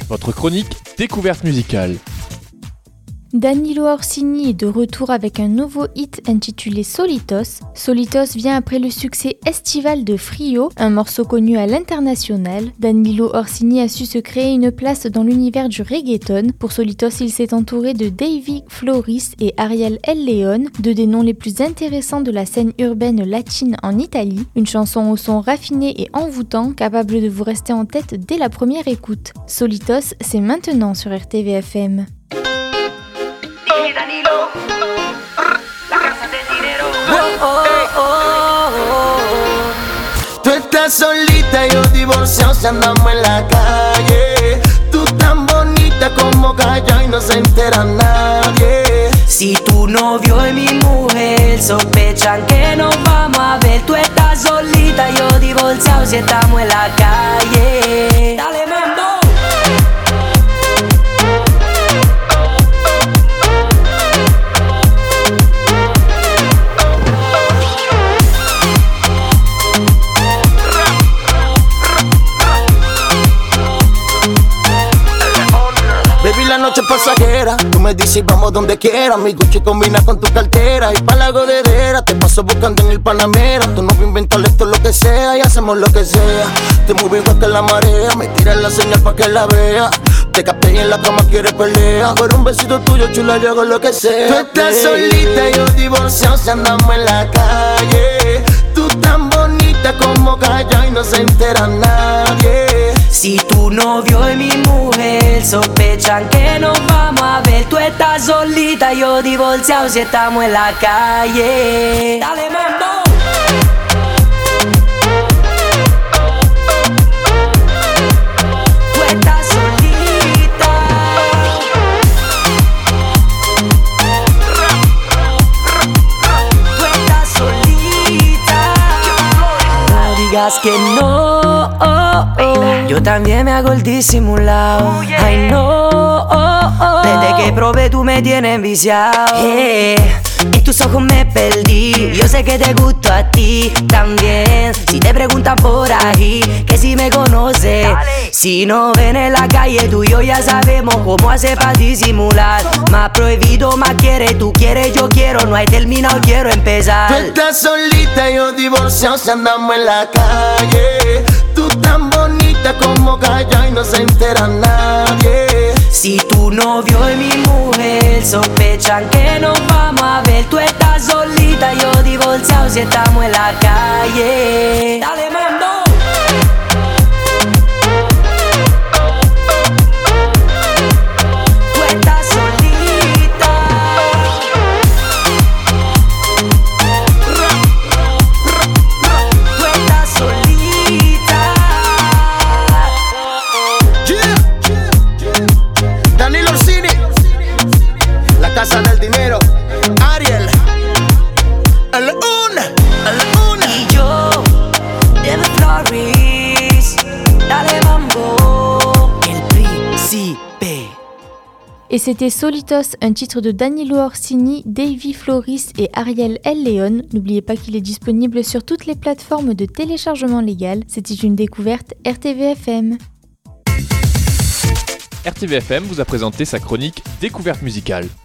votre chronique découverte musicale. Danilo Orsini est de retour avec un nouveau hit intitulé Solitos. Solitos vient après le succès estival de Frio, un morceau connu à l'international. Danilo Orsini a su se créer une place dans l'univers du reggaeton. Pour Solitos, il s'est entouré de Davy Floris et Ariel El Leon, deux des noms les plus intéressants de la scène urbaine latine en Italie. Une chanson au son raffiné et envoûtant, capable de vous rester en tête dès la première écoute. Solitos, c'est maintenant sur RTVFM. Tú estás solita, yo divorciados, andamos en la calle. Tú tan bonita como calla y no se entera nadie. Si tu novio y mi mujer sospechan que nos vamos a ver, tú estás solita, yo divorciado, si estamos en la calle. Dale, mambo. Baby, la noche es pasajera. Tú me dices vamos donde quieras. Mi Gucci combina con tu cartera. Y pa' la godedera te paso buscando en el Panamera. Tú no vas a inventar esto lo que sea y hacemos lo que sea. Te muevo igual que la marea. Me tiras la señal pa' que la vea. Te capté y en la cama quieres pelea. Por un besito tuyo chula yo hago lo que sea. Tú estás solita y yo divorciado, si andamos en la calle. Tú tan bonita como calla y no se entera nadie. Si tu novio y mi mujer sospechan que nos vamos a ver, tú estás solita, yo divorciado, si estamos en la calle. Dale, mambo. Tú estás solita. Tú estás solita. No digas que no. Yo también me hago el disimulado. Ay no, desde que probé tú me tienes enviciado. En tus ojos me perdí. Yo sé que te gusto a ti también. Si te preguntan por ahí, que si me conoces. Si no ven en la calle, tú y yo ya sabemos cómo hacer para disimular. Más prohibido, más quiere, tú quieres, yo quiero. No hay terminado, quiero empezar. Tú estás solita, yo divorciado, si andamos en la calle. Tú tan bonita como calla y no se entera nadie. Si tu novio y mi mujer sospechan que nos vamos a ver, tú estás solita, yo divorciado, si estamos en la calle. Dale, mambo. Tú estás solita. Tú estás solita. Danilo Orsini, la casa del dinero. Ariel, el una. Y yo, David Floris, dale mambo, el príncipe. Et c'était Solitos, un titre de Danilo Orsini, Davy Floris et Ariel El Leon. N'oubliez pas qu'il est disponible sur toutes les plateformes de téléchargement légal. C'était une découverte RTVFM. RTVFM vous a présenté sa chronique découverte musicale.